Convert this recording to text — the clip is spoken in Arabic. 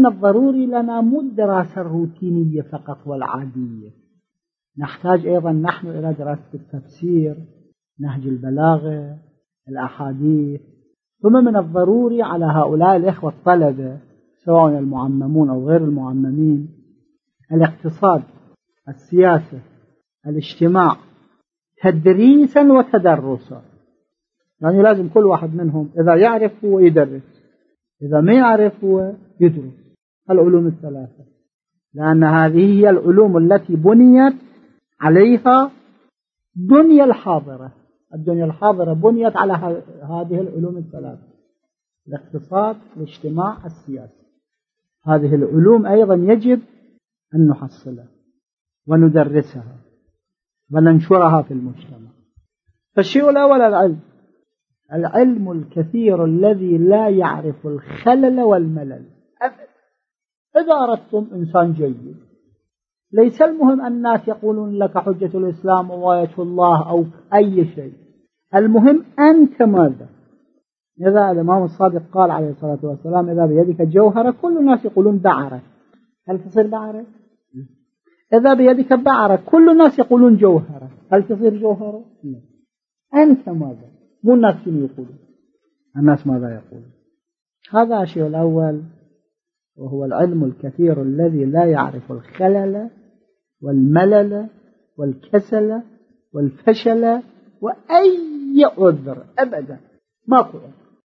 من الضروري لنا مو الدراسة الروتينية فقط والعادية، نحتاج أيضا نحن إلى دراسة التفسير، نهج البلاغة، الأحاديث. ثم من الضروري على هؤلاء الإخوة الطلبة سواء المعممون أو غير المعممين الاقتصاد، السياسة، الاجتماع، تدريسا وتدرسا. يعني لازم كل واحد منهم إذا يعرف هو يدرس، إذا ما يعرف هو يدرس العلوم الثلاثة، لأن هذه هي العلوم التي بنيت عليها دنيا الحاضرة. الدنيا الحاضرة بنيت على هذه العلوم الثلاثة: الاقتصاد، الاجتماع، السياسة. هذه العلوم أيضا يجب أن نحصلها وندرسها وننشرها في المجتمع. فالشيء الأول العلم الكثير الذي لا يعرف الخلل والملل أبدا. إذا أردتم إنسان جيد، ليس المهم الناس يقولون لك حجة الإسلام وواية الله أو أي شيء، المهم أنت ماذا. إذا الإمام الصادق قال عليه الصلاة والسلام: إذا بيدك جوهرة، كل الناس يقولون بعرة، هل تصير بعرة؟ إذا بيدك بعرة، كل الناس يقولون جوهرة، هل تصير جوهرة؟ لا. أنت ماذا؟ مو الناس يقولون، الناس ماذا يقولون. هذا الشيء الأول، وهو العلم الكثير الذي لا يعرف الخلل والملل والكسل والفشل وأي عذر أبدا، ما قلت.